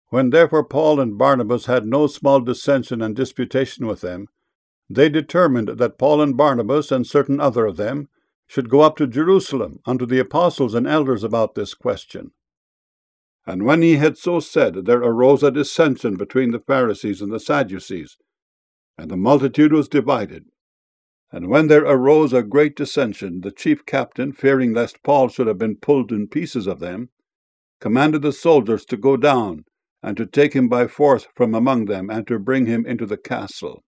When therefore Paul and Barnabas had no small dissension and disputation with them, they determined that Paul and Barnabas and certain other of them should go up to Jerusalem unto the apostles and elders about this question. And when he had so said, there arose a dissension between the Pharisees and the Sadducees, and the multitude was divided. And when there arose a great dissension, the chief captain, fearing lest Paul should have been pulled in pieces of them, commanded the soldiers to go down, and to take him by force from among them, and to bring him into the castle.